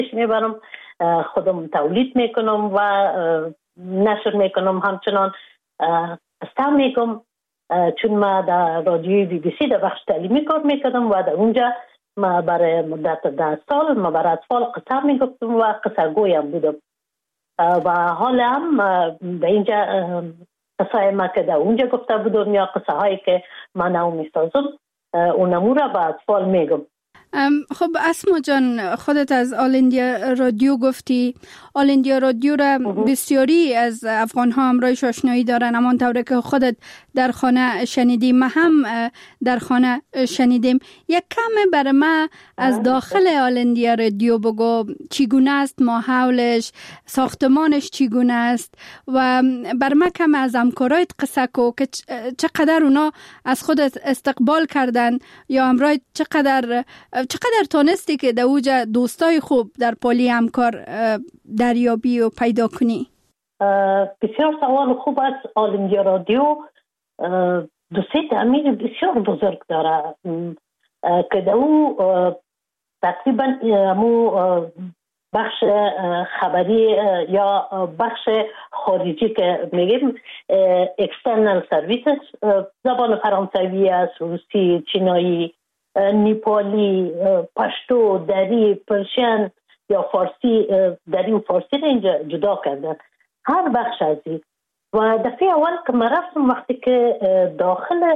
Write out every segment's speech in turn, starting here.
میبرم، خودم تولید میکنم و نشر میکنم. همچنان استعمال میکنم چون ما در رادیوی بی بی سی در بخش تعلیمی کار میکردم و در اونجا ما برای مدت 10 سال ما برای اطفال قصه میگفتم و قصه گویم بودم و حالا هم در اینجا قصه ما که در اونجا گفته بودم یا قصه هایی که من او میسازم اونمو را به اطفال میگم. خب اسما جان، خودت از آل اندیا رادیو گفتی. آل اندیا رادیو را بسیاری از افغان ها همراهش آشنایی دارن، اما طوری که خودت در خانه شنیدیم ما هم در خانه شنیدیم. یک کم برای ما از داخل آل اندیا رادیو بگو، چگونه است ماحولش، ساختمانش چگونه است و برای ما کم از همکارایت قصه کو که چقدر اونا از خودت استقبال کردن یا همراه چقدر تانستی که در اوجا دوستای خوب در پالی همکار دریابی و پیدا کنی؟ بسیار سوال خوب است. آل اندیا رادیو دوستی تعمیر بسیار بزرگ داره که در او تقریبا بخش خبری یا بخش خارجی که میگیم اکسترنال سرویسز، زبان فرانسوی است، روسی، چینایی، نیپالی، پشتو، دری، پرشین یا فارسی، دری و فارسی را اینجا جدا کردن هر بخش از این. و دفعه اول که من رفتم وقتی که داخل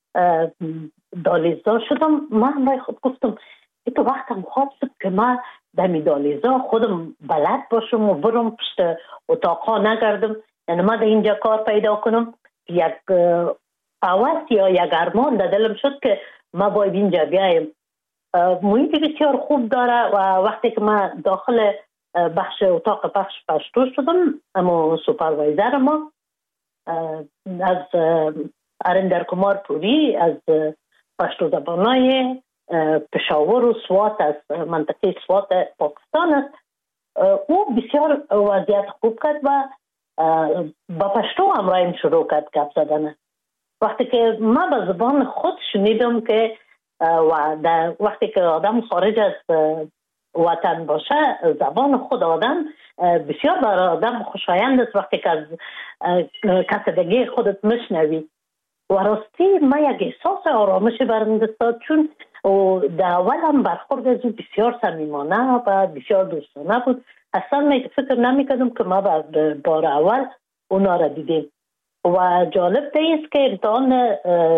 دالیزا شدم من برای خود گفتم ایتو وقتم خواب شد که من دمی دالیزا خودم بلد باشم و برم پشت اتاقا نگردم، یعنی من در اینجا کار پیدا کنم. یک هوس یا یک ارمان در دلم شد که ما باید اینجا بیایم. محیط بسیار خوب داره و وقتی که من داخل بخش اتاق پخش پشتو شدم، اما سوپروایزر ما از ارندر کمار پوری از پشتو زبانای پشاور و سوات است، منطقه سوات پاکستان است. او بسیار وضعیت خوب کرد و با پشتو همراهیم شروع کرد گپ زدن. وقتی که من به زبان خود شنیدم که وقتی که آدم خارج از وطن باشه زبان خود آدم بسیار برای آدم خوشایند است وقتی که از کسدگی خودت مشنوی. و راستی من یک احساس آرامش برم دستاد، چون در اول هم برخورد از او بسیار صمیمانه و بسیار دوستانه بود. اصلا فکر نمی‌کردم که ما بار اول اونا را دیدیم. و جالب است که امتحان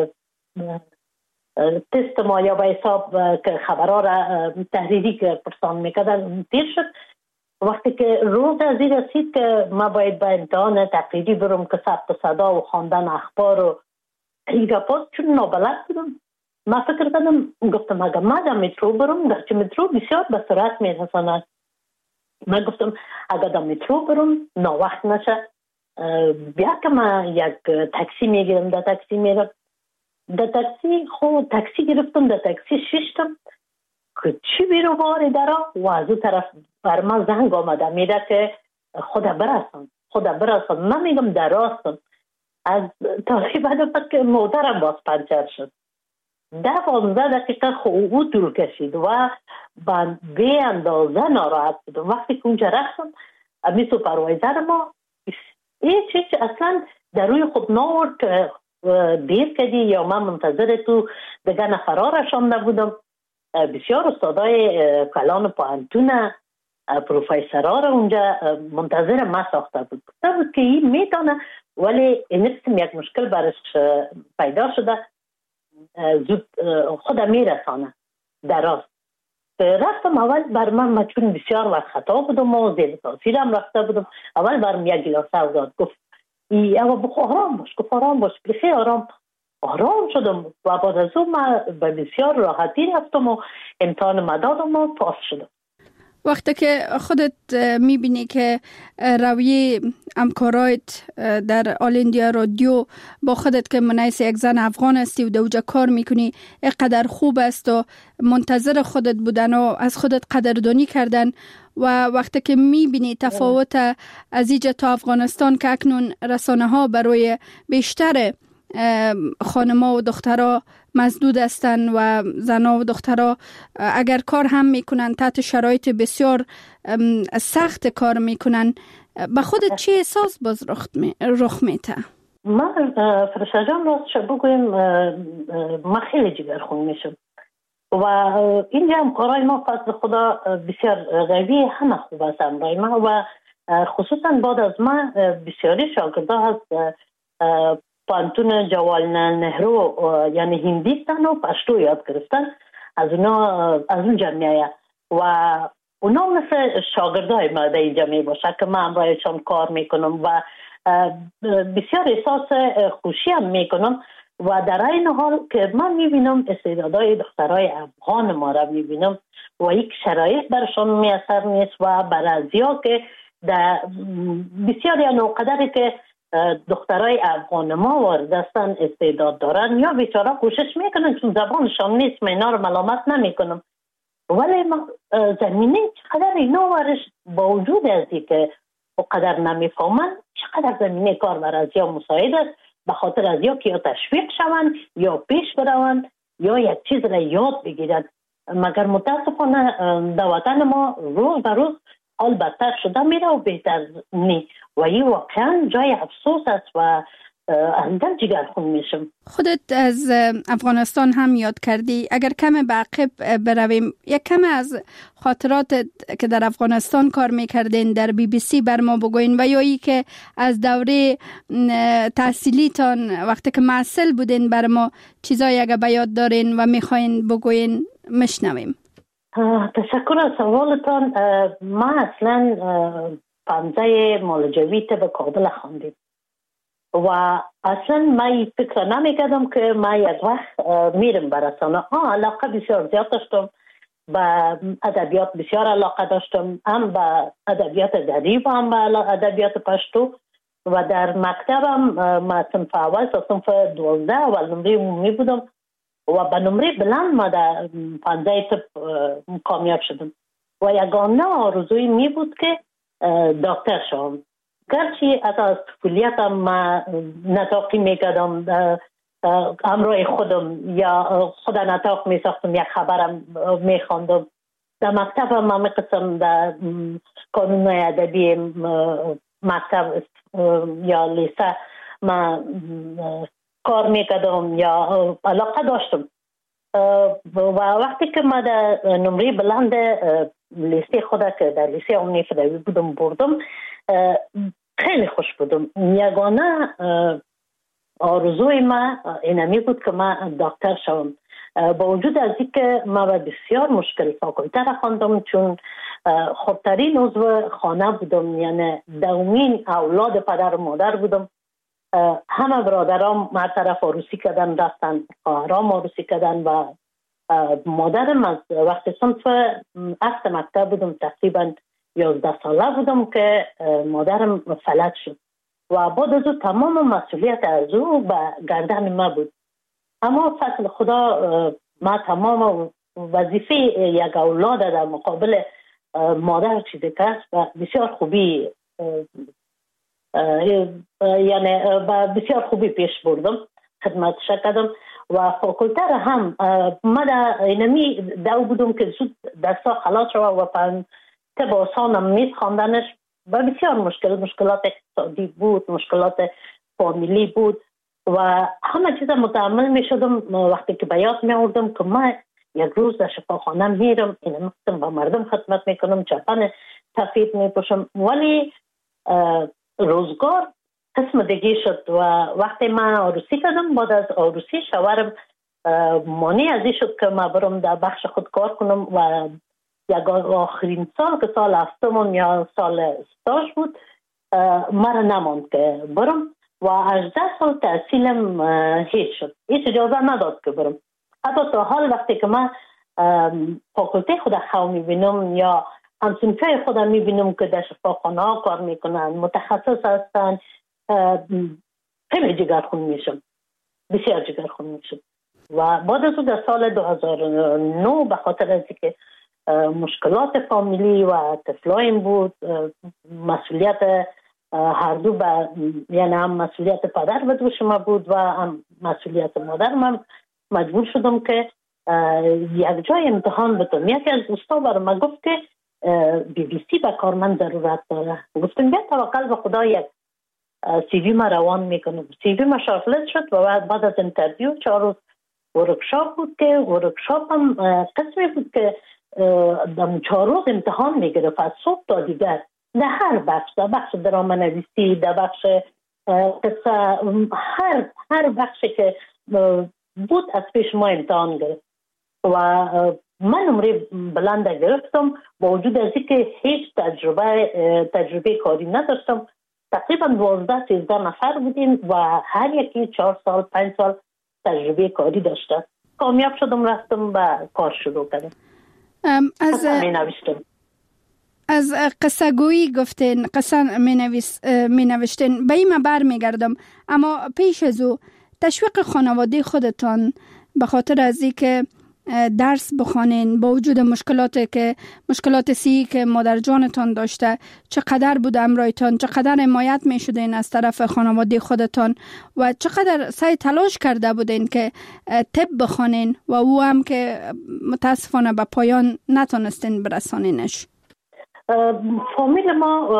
تست ما یا به حساب که خبرها را تحریری که پرسان میکردن تیر شد. وقتی که روز از این رسید که ما باید به امتحان تقریری برم که ثبت صدا و خواندن اخبار و این گپات، چون نابلد بودم ما فکر کردم، گفتم اگر ما در مترو برم، درچه مترو بسیار به سرعت میرساند، من گفتم اگر در مترو برم ناوقت نشه، بیا که من یک تاکسی میگیرم، در تاکسی میرم. در تاکسی تاکسی گرفتم، در تاکسی ششتم که چی بیرو باری درا و از اون طرف بر من زنگ آمده میره که خدا برسان. من میگم در راستم. از تقریبا که موترم باز پنچر شد. 10-15 دقیقه او طول کشید و به اندازه ناراحت بودم. وقتی که اونجا رفتم امی سوپروایزر ما هیچ اصلا در روی خود ناورد که دیر کردی یا من منتظر تو دیگه نفرها رشانده بودم. بسیار استادای کلان پوهنتون پروفیسرها را اونجا منتظر ما ساخته بود. گفته بود که این میتونه، ولی این قسم یک مشکل برش پیدا شده، زود خود میرسانه در راست. رفتم اول بر من چون بسیار وقت خطا بودم و زیر تاثیرم رفته بودم، اول برم یک گلاسه داد، گفت اما بخو آرام باش، گفت آرام باش، بخی آرام شدم و بعد از اون من به بسیار راحتی رفتم و امتحان مدادم و پاس شدم. وقتی که خودت میبینی که رویه همکارایت در آل اندیا رادیو با خودت که منیس یک زن افغان هستی و دوجا کار میکنی اینقدر خوب است و منتظر خودت بودن و از خودت قدردانی کردن، و وقتی که میبینی تفاوت از اینجا تا افغانستان که اکنون رسانه ها برای بیشتر خانما و دخترها مسدود هستند و زنها و دخترها اگر کار هم میکنن تحت شرایط بسیار سخت کار میکنن. به خودت چه احساس باز رخ میته؟ من فرشته جان راستش بگویم من خیلی جگرخون میشم و اینجا هم کارهای ما فضل خدا بسیار قوی همه خوب است برای ما و خصوصا بعد از ما بسیاری شاگرده هست پانتون جواهرلال نهرو یعنی هندیستان و پشتو یاد گرفتن از اون جمعیه و اونا مثل شاگردای ما در اینجا می باشه که من برایشان کار میکنم و بسیار احساس خوشی هم میکنم و در این حال که من میبینم استعدادهای دخترای افغان ما را میبینم و یک شرایط برشان میسر نیست و برازیا که در بسیاری نوقدری که دخترای افغان ما واردستن استعداد دارن یا بیچاره کوشش میکنن چون زبانشان نیست، من اینا رو ملامت نمیکنم ولی زمینه چقدر اینا ورش با وجود از که قدر نمیفهمن چقدر زمینه کار برازیا مساعد است به خاطر از یا که یا تشویق شوند یا پیش بروند یا یک چیز را یاد بگیرند. مگر متاسفانه در وطن ما روز به روز حال بدتر شده میره و بهتر نی و این واقعا جای افسوس است و همدن جگرخون میشم. خودت از افغانستان هم یاد کردی، اگر کم به عقب برویم یک کم از خاطرات که در افغانستان کار میکردین در BBC بر ما بگوین و یا ای که از دوره تحصیلیتان وقتی که معسل بودین بر ما چیزایی اگر به یاد دارین و میخواین بگوین مشنویم. تشکر از سوالتان. ما اصلا پانزه مالجویت به کابل خواندیم و اصلا من فکر نمیکردم که من یک وقت میرم برسانه. علاقه بسیار زیاد داشتم به ادبیات، بسیار علاقه داشتم هم به ادبیات دری و هم به ادبیات پشتو و در مکتبم ما صنف اول تا صنف 12 اول نمره عمومی بودم و به نمره بلند ما در 15 طب کامیاب شدم و یگانه آرزوی می بود که دکتر شوم. گرچه از کلیتم ما نطاقی میکردم همراه خودم یا خود نطاق میساختم یک خبرم میخواندم در مکتبم ما میقسم در کانون ادبی مکتب یا لیسه ما کار میکردم یا علاقه داشتم و وقتی که ما در نمره بلند لیسه خود که در لیسه عمومی فدایی بودم بردم خیلی خوش بودم. یگانه آرزوی ما اینمی بود که من دکتر شوم با وجود از اینکه ما بسیار مشکل فاکولته را خواندم چون خودترین عضو خانه بودم، یعنی دومین اولاد پدر و مادر بودم. همه برادرام هر طرف عروسی کردن رفتن، خواهرام عروسی کردن و مادرم از وقتی صنف هفت مکتب بودم تقریبا 11 ساله بودم که مادرم فلج شد و بعد از تمام مسئولیت از او به گردن ما بود. اما فضل خدا ما تمام وظیفه یک اولاد در مقابل مادر چیزی کرد و بسیار خوبی یعنی بسیار خوبی پیش بردم، خدمتش کردم و فاکولته را هم ما در اینمی دو بودم که زود دستا خلاص شد و طب آسانم نیست خواندنش و بسیار مشکلات اقتصادی بود، مشکلات فامیلی بود و همه چیز متحمل می شدم. وقتی که به یاد می آوردم که من یک روز در شفاخانه میرم این با مردم خدمت میکنم، چپن سفید میپوشم، ولی روزگار قسم دیگه شد و وقتی من عروسی کردم بعد از عروسی شوهرم مانع از این شد که من برم در بخش خود کار کنم و یک آخرین سال که سال هفتم یا سال استاژ بود مرا نماند که برم و 18 سال تحصیلم هیچ شد، هیچ اجازه نداد که برم. حتی تا حال وقتی که من فاکولته خود خو میبینم یا همسنفه خودم میبینم که در شفاخانه ها کار میکنن، متخصص هستن، خیلی جگرخون میشم، بسیار جگرخون میشم. و بعد از در سال 2009 به خاطر از که مشکلات فامیلی و طفلایم بود، مسئولیت هر دو یعنی هم مسئولیت پدر به دوش ما بود و هم مسئولیت مادر. من مجبور شدم که یک جای امتحان بدم. یکی از دوستان برای من گفت که BBC به کار من ضرورت داره. گفتم بیا توکل به خدا، یک CV ما روان میکنم. CV ما شارتلیست شد و بعد از اینترویو 4 روز ورکشاپ بود که ورکشاپ هم قسمی بود که 4 روز امتحان میگرفت از صبح تا دیگر، در هر بخش، در بخش درام نویسی، در بخش قصه، هر بخشی که بود از پیش ما امتحان گرفت و من نمره بلند گرفتم با وجود از اینکه هیچ تجربه کاری نداشتم. تقریبا 12-13 نفر بودیم و هر یکی 4 سال 5 سال تجربه کاری داشته. کامیاب شدم، رفتم و کار شروع کردم. از قصه گویی گفتین، قصه می نوشتین، به این بر می گردم. اما پیش از او تشویق خانواده خودتان به خاطر از این که درس بخوانین با وجود مشکلات سی که مادر جانتان داشته، چقدر بود همراهتان، چقدر حمایت می شدین از طرف خانواده خودتان و چقدر سعی تلاش کرده بودین که طب بخوانین و او هم که متاسفانه به پایان نتونستین برسانینش؟ فامیل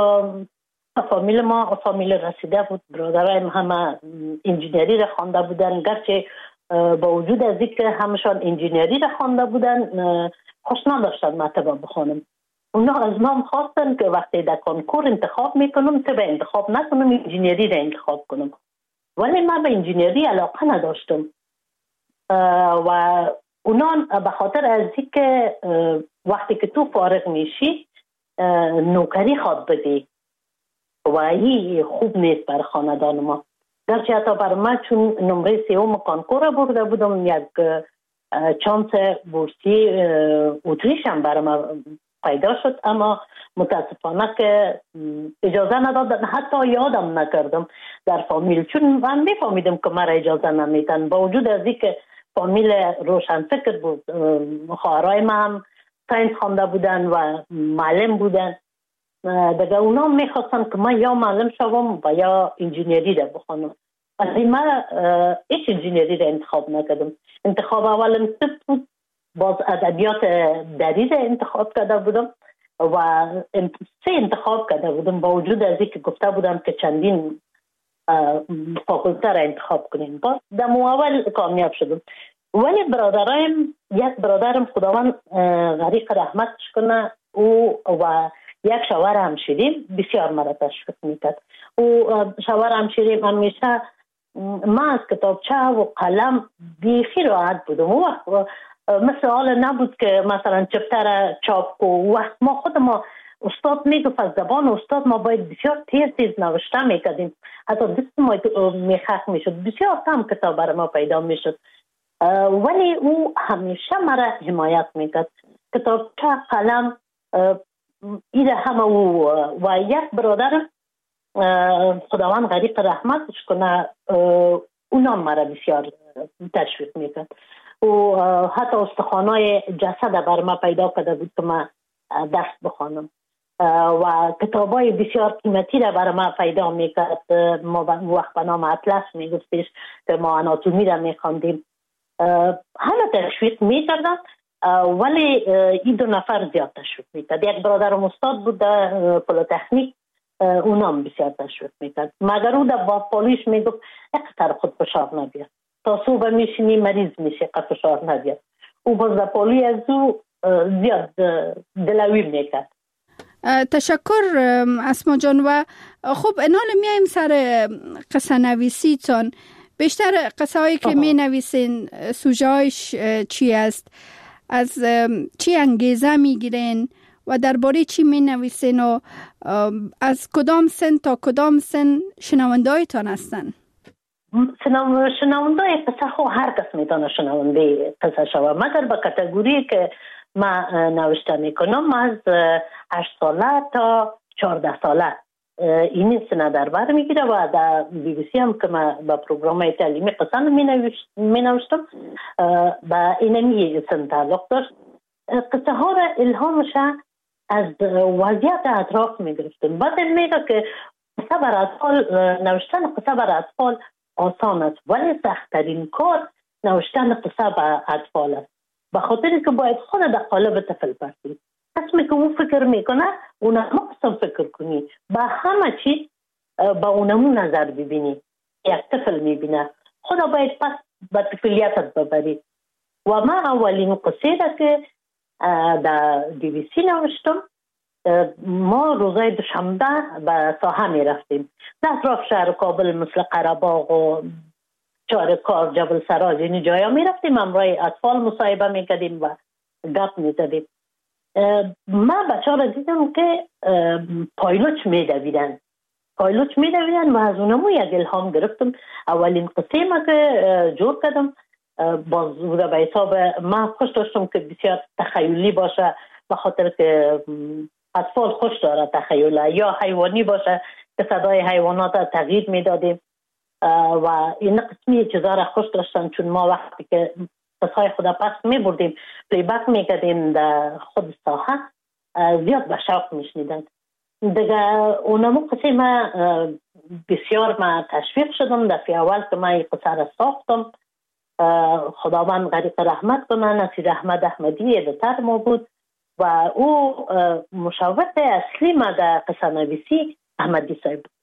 ما فامیل رسیده بود. برادرایم همه انجینری را خوانده بودن، گرچه با وجود از اینکه همشان انجینری را خوانده بودن خوش نداشتن مطلب بخونم. اونا از من خواستن که وقتی در کنکور انتخاب میکنم طب انتخاب نکنم، انجینری را انتخاب کنم. ولی من به انجینری علاقه نداشتم و اونا به خاطر از اینکه وقتی که تو فارغ میشی نوکری خواد بدی و این خوب نیست بر خاندان ما. گرچه حتی بر من چون نمره 3 کنکور برده بودم، یک چانس بورسی اتریش هم بر من پیدا شد، اما متاسفانه که اجازه ندادن، حتی یادم نکردم در فامیل، چون من میفهمیدم که مرا اجازه نمیدن. با وجود از اینکه فامیل روشن فکر بود، خواهرای من هم ساینس خوانده بودن و معلم بودن، دیگه اونا میخواستن که من یا معلم شوم و یا انجینری را بخونم. ولی من هیچ انجینری را انتخاب نکردم. انتخاب اولم طب بود، باز ادبیات دری را انتخاب کرده بودم و 3 انتخاب کرده بودم با وجود از اینکه گفته بودم که چندین فاکولته را انتخاب کنیم. باز در اول کامیاب شدم. ولی برادرایم، یک برادرم خداوند غریق رحمتش کنه، او و یک شوهر همشیریم بسیار مرا تشویق میکرد. او شوهر همشیریم همیشه من از کتابچه و قلم بیخی راحت بودم. او وقت مثل حال نبود که مثلا چپتر چاپ کو. وقت ما خود ما استاد میگفت از زبان استاد ما باید بسیار تیز نوشته میکردیم، حتی دست ما میخک میشد، بسیار کم کتاب برای ما پیدا میشد. ولی او همیشه مرا حمایت میکرد. کتابچه قلم ایده همه او و یک برادر خداوند غریق رحمتش کنه، اونا مرا بسیار تشویق میکرد. و حتی استخوانای جسد بر ما پیدا کرده بود که من دست بخوانم و کتابای بسیار قیمتی را بر ما پیدا میکرد. ما وقت به نام اطلس میگفتش که ما آناتومی را میخواندیم. همه تشویق میکردن، ولی این 2 نفر زیاد تشویق میکرد. یک برادرم استاد بود در پلیتکنیک، اونام بسیار تشویق میکرد، مگر او در باپالیش میگفت اقتر خود فشار نبید، تا صبح میشینی مریض میشه، قد فشار نبید. او باز در پالی از او زیاد دلوی میکرد. تشکر اسما جان. و خب انال میایم سر قصه نویسی تان. بیشتر قصه هایی که می نویسین سوژه هایش چی است؟ از چی انگیزه می گیرین و درباره چی می نویسین و از کدام سن تا کدام سن شنونده هایتان هستن؟ شنونده قصه خو هر کس میتونه شنونده قصه شوه، مگر به کاتگوری که من نوشته میکنم از 8 ساله تا 14 ساله این سنه در بر میگیره و در BBC هم که من با پروگرام تعلیمی قصه می نوشتم با اینمی سن تعلق داشت. قصه ها را الهامش از وضعیت اطراف می گرفتم. بعد میگه که قصه بر اطفال، نوشتن قصه بر اطفال آسان است، ولی سخت‌ترین کار نوشتن قصه بر اطفال است، به خاطر که باید خود در قالب طفل باشی. قسمی که او فکر میکنه اونم قسم فکر کنی، به همه چیز با اونمو نظر ببینی. یک طفل میبینه، خدا باید پس به طفلیتت ببری. و من اولین قصه ده که در BBC نوشتم، ما روزای دوشنبه به ساحه می رفتیم در اطراف شهر کابل، مثل قره‌باغ و چارکار، جبل سراج، این جایا می رفتیم، همراه اطفال مصاحبه می کردیم و گپ می زدیم. من بچه ها را دیدم که پایلوچ می دویدن و از اونمو یک الهام گرفتم. اولین قصه ما که جور کردم باز به حساب من خوش داشتم که بسیار تخیلی باشه، به خاطر که اطفال خوش داره تخیل، یا حیوانی باشه که صدای حیوانات تغییر میدادیم و این قسمی چیزا را خوش داشتن، چون ما وقتی که قصهای خدا پس میبردیم پلی بک میکردیم در خود ساحه، زیاد به شوق میشنیدن دیگه. اونمو قصه ما بسیار ما تشویق شدم. دفعه اول که ما این قصه را ساختم، خداوند غریق رحمت کنه، نصیر احمد احمدی ادیتور ما بود و او مشاور اصلی ما در قصه نویسی احمدی صاحب بود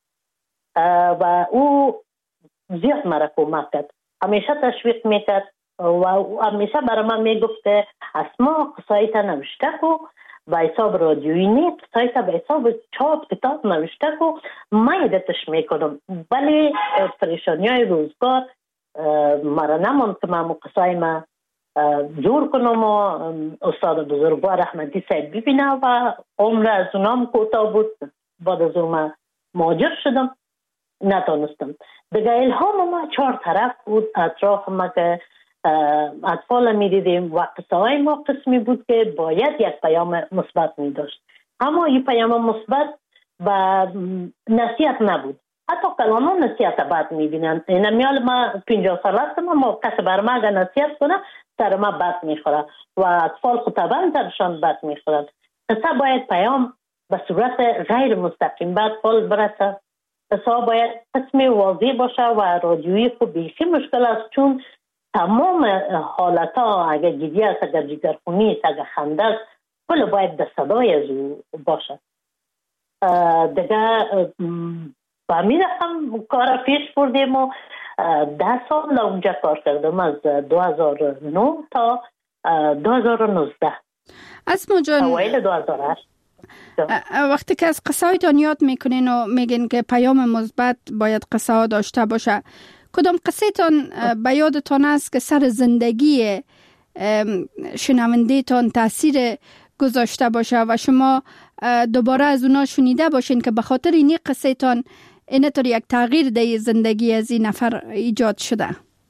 و او زیاد مرا کمک کرد، همیشه تشویق میکرد و همیشه برای من میگفت که اسما قصایت نوشته کو به حساب رادیویی نیست، قصایت به حساب چاپ کتاب نوشته کو، من ادتش میکنم. ولی پریشانی های روزگار مرا نماند که من قصای ما جور کنم و استاد بزرگوار احمدی صاحب ببینه و عمر از اونام کوتاه بود. بعد از اون مهاجر شدم، نتونستم دیگه. الهام ما 4 طرف بود اطراف ما که اطفال می دیدیم و قصه های ما قسمی بود که باید یک پیام مثبت می داشت، اما این پیام مثبت و نصیحت نبود. حتی کلاما نصیحت بد می بینن. این میال ما 50 سال هستم، ما کسی بر ما اگر نصیحت کنه سر ما بد می خوره و اطفال خود طبعا سرشان بد می خورن. قصه باید پیام به صورت غیر مستقیم به اطفال برسه. قصه باید قسمی واضح باشه و رادیویی خود بیخی مشکل است، چون تمام حالت ها، اگر گریه است، اگر جگرخونی است، اگر خنده است، کل باید در صدای از او باشه. دیگه با همین رقم کار پیش بردیم و 10 سال اونجا کار کردم، از 2009 تا 2019. اسما جان، اوایل 2008 وقتی که از قصه هایتان یاد میکنین و میگین که پیام مثبت باید قصه ها داشته باشه، کدام قصه تان به یادتان است که سر زندگی شنونده تان تاثیر گذاشته باشه و شما دوباره از اونا شنیده باشین که به خاطر این قصه تان اینطور یک تغییر در زندگی از این نفر ایجاد شده؟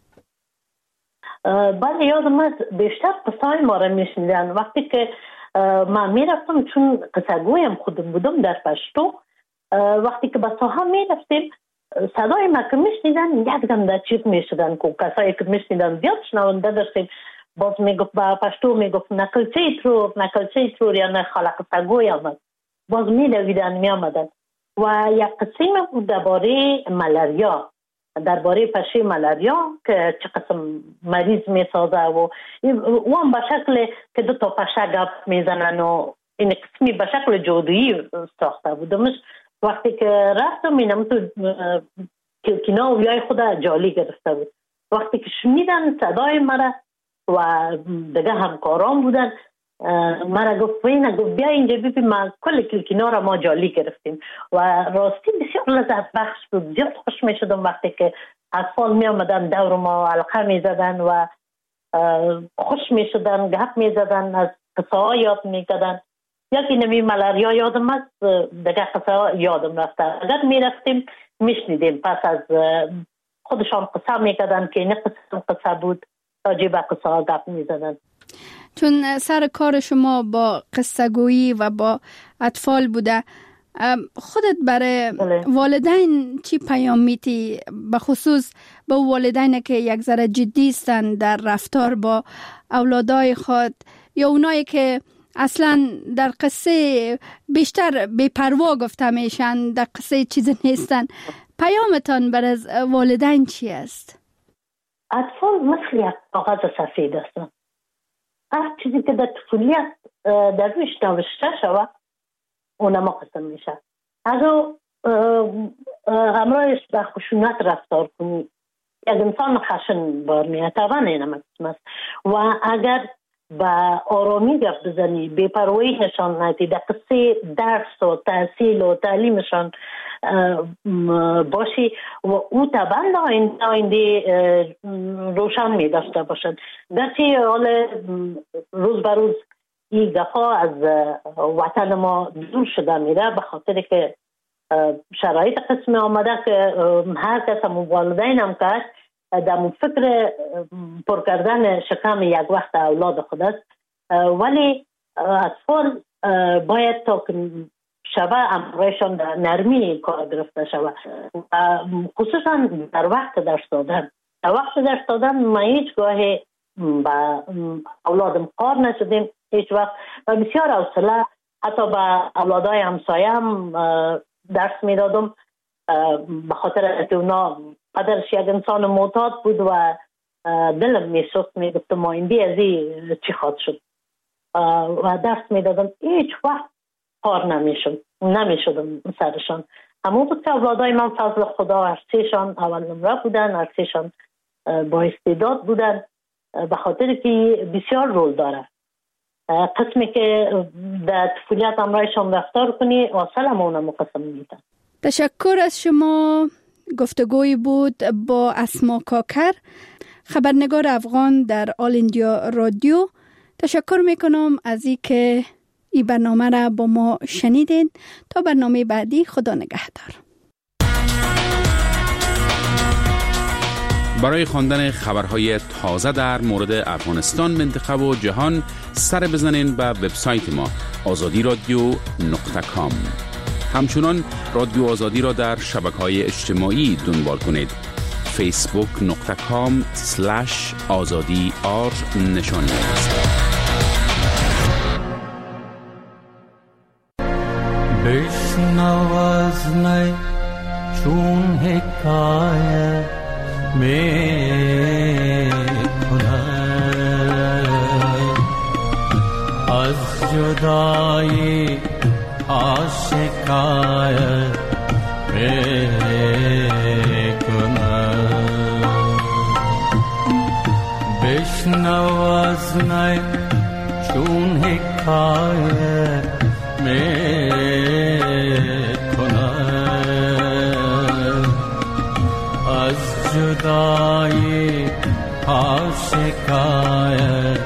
بله، یادم است بیشتر قصه های ما را میشنیدن. وقتی که من میرفتم، چون قصه گویم خودم بودم در پشتو، وقتی که به ساحه میرفتیم صدای ما که میشنیدن یک دم در چیز میشدن که کسایی که میشنیدن زیاد شنونده داشتیم. باز میگفت با پشتو میگفت نکلچه ترور یا نه خالق قصه گوی آمد، باز میدویدن میامدن. و یک قسم بود درباره ملاریا، درباره پشه ملاریا که چه قسم مریض میسازه و اون به شکل که 2 تا پشه گپ میزنن و این قسمی به شکل جادویی ساخته بودمش. وقتی که رفتم اینم تو کلکینا و بیای خدا جالی گرفته بود. وقتی که شنیدن صدای مرا و دیگه همکاران بودن، مرا گفت بیا اینجا ببین، ما کل کلکینا را ما جالی گرفتیم و راستی بسیار لذت بخش بود. زیاد خوش می شدم وقتی که اطفال می آمدن دور ما حلقه می زدن و خوش می شدن، گپ می زدن، از قصه ها یاد می کردن. یکی نمی ملاریا یادم است، دیگه قصه ها یادم رفته. اگر می رفتیم می شنیدیم، پس از خودشان قصه می کردن که این قصه بود، راجع به قصه ها گپ می زدن. چون سر کار شما با قصه گویی و با اطفال بوده، خودت برای والدین چی پیام میتی؟ به خصوص به والدین که یک ذره جدی هستند در رفتار با اولادای خود، یا اونایی که اصلا در قصه بیشتر بی‌پروا گفته میشن، در قصه چیزی نیستن. پیامتان بر از والدین چی است؟ اطفال مثل یک کاغذ سفید هستند. هر چیزی که در طفولیت در رویش نوشته شود اونما قسم میشه. اگر همراهش به خشونت رفتار کنی، یک انسان خشن بار میاد، طبعا اینم قسم است. و اگر با آرامی گفت بزنی، بی‌پروایی نشان ندی، در قصه درس و تحصیل و تعلیمشان باشی و او طبعا آینده روشن می داشته باشد. گرچه حال روز به روز این گفا از وطن ما دور شده میره، به خاطر که شرایط قسم آمده که هر کس هم والدین هم کرد در فکر پر کردن شکم یک وقت اولاد خود است. ولی اطفال باید تا شبه امرایشان در نرمی کار گرفته شود، خصوصا در وقت درس دادن. در وقت درس دادن ما هیچ گاهی با اولادم کار نشدیم هیچ وقت و بسیار حوصله حتی با اولادای همسایه هم درس میدادم، به خاطر که اونا پدرش یک انسان معتاد بود و دلم میسوخت، میگفتم آینده از این چی خواهد شد و درس میدادم. هیچ وقت کار نمیشدم سرشان. همون بود که اولادای من فضل خدا هرسیشان اول نمره بودن، هرسیشان با استعداد بودن، به خاطر که بسیار رول داره. قسمی که در طفولیت امرایشان رفتار کنی اصل همونه مقسم میدن. تشکر از شما. گفتگوی بود با اسما کاکر، خبرنگار افغان در آل اندیا رادیو. تشکر میکنم از این که این برنامه را با ما شنیدین. تا برنامه بعدی، خدا نگهدار. برای خواندن خبرهای تازه در مورد افغانستان، منطقه و جهان سر بزنین به وبسایت ما azadiradio.com. همچنان رادیو آزادی را در شبکه‌های اجتماعی دنبال کنید. facebook.com/azadi_r نشانی است. بشنو از نی چون حکایت می‌کنم از جدایی آشکایت می‌کنم. بشنو از نی چون حکایت می‌کنم از جدایی آشکایت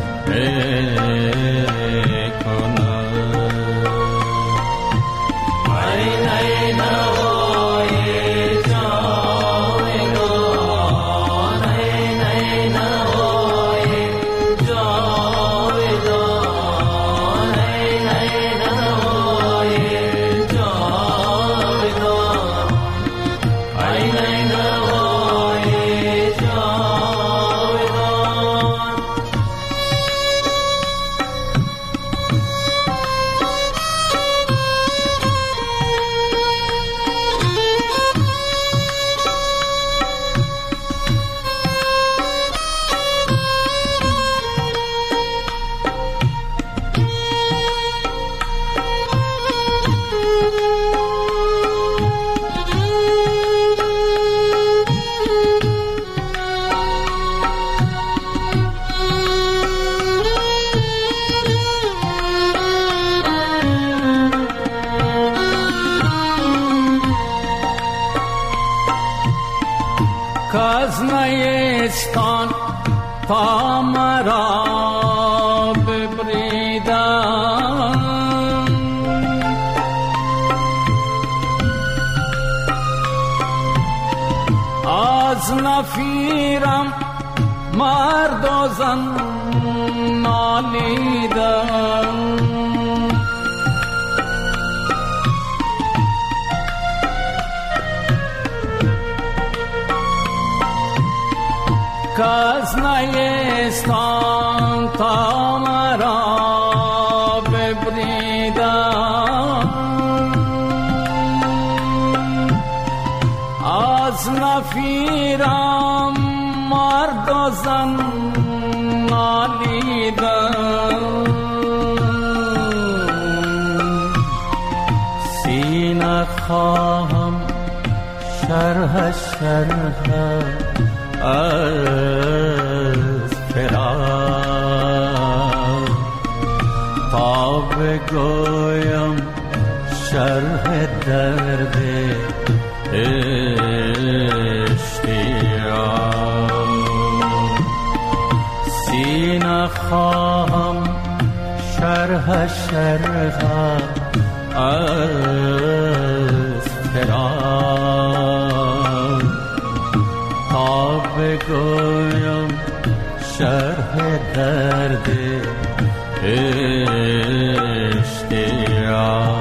کاز نیستان تا مرا ببریدن از نفیرم مرد و زن نالیدن کاز نیستان تا مرا نفیرم مرد و زن نالیدم سینه خواهم شرح از فراق تا بگویم شرح درد اشتیاق سینه خواهم شرح از فراق تا بگویم شرح درد اشتیاق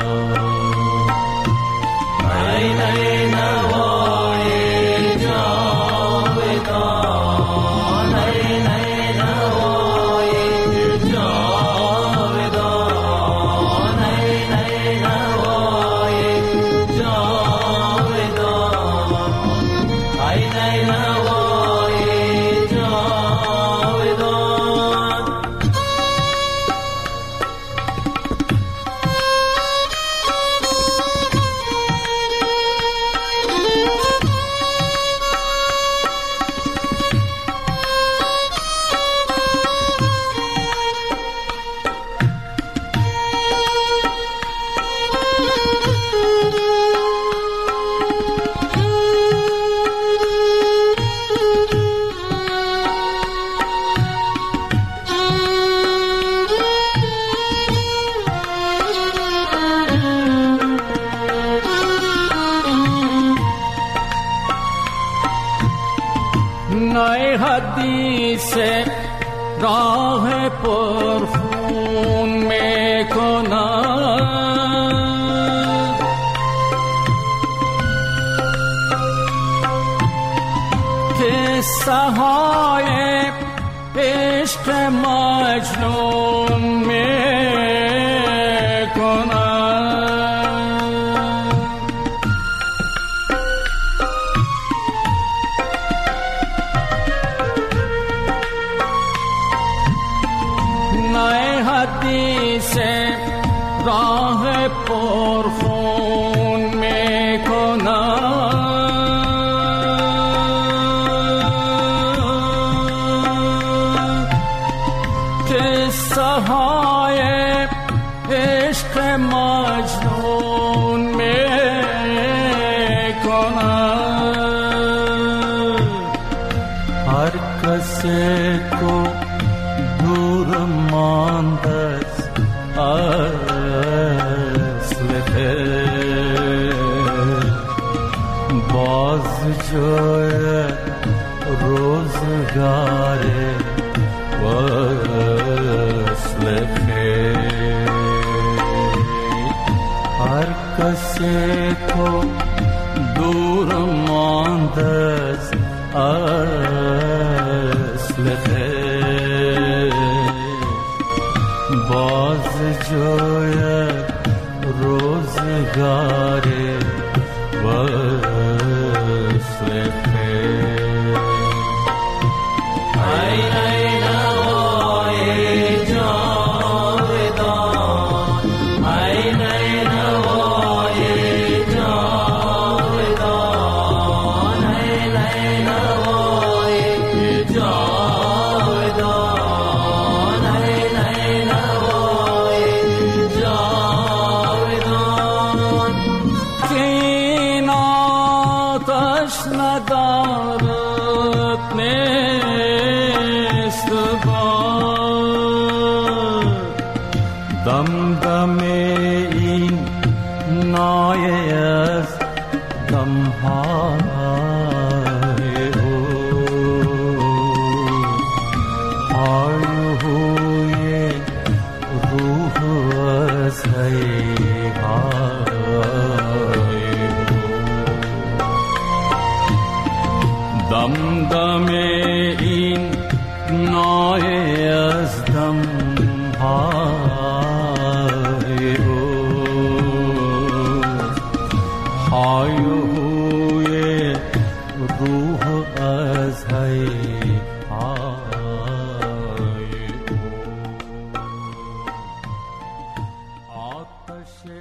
نای حدیث راه پرخون میکند قصه های عشق مجنون میکند حدیث راه پرخون میکند قصه های عشق مجنون میکند هر کسی کو دور مانده اصل باز جای روزگار وصل هر کسی کو دور مانده اصل باز جوی روزگار وصل خیر ای نوای جاودان ای نوای جاودان ای نوای جاودان ندارد نیست دم این نای از دمهای او آیوی روح از دم این نای از دمهای او